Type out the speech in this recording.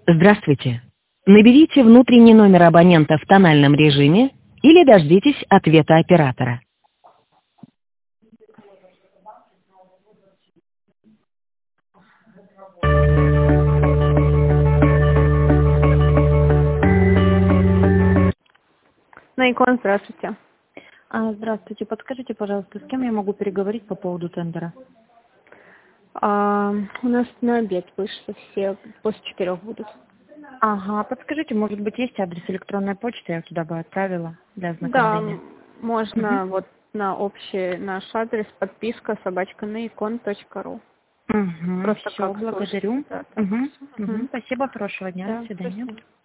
Здравствуйте. Наберите внутренний номер абонента в тональном режиме или дождитесь ответа оператора. Найкон, здравствуйте. Здравствуйте. Подскажите, пожалуйста, с кем я могу переговорить по поводу тендера? У нас на обед вышли, все после 4 будут. Ага, подскажите, может быть, есть адрес электронной почты, я туда бы отправила для Да, ознакомления. можно вот на общий наш адрес подписка @naikon.ru. Просто Все, как благодарю. слушать. Да, так. Спасибо, хорошего дня, Да, до свидания. спасибо.